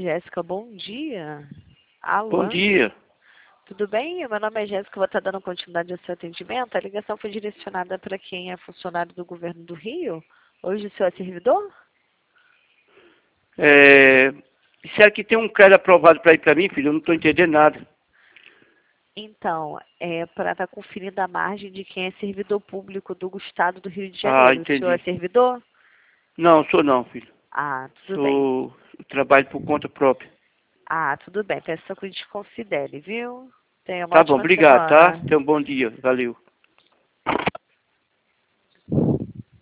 Jéssica, bom dia. Alô, Bom dia. tudo bem? Meu nome é Jéssica, vou estar dando continuidade ao seu atendimento. A ligação foi direcionada para quem é funcionário do governo do Rio. Hoje o senhor é servidor? Disseram que tem um crédito aprovado para ir para mim, filho. Eu não estou entendendo nada. Então, é para estar conferindo a margem de quem é servidor público do Estado do Rio de Ah, Janeiro. O senhor é entendi. servidor? Não, sou não, filho. Ah, tudo bem. Sou... Trabalho por conta própria. Ah, tudo bem. Peço que a gente considere, viu? Tenha uma Tá bom, ótima obrigado, tá? semana. Tenha um bom dia. Valeu.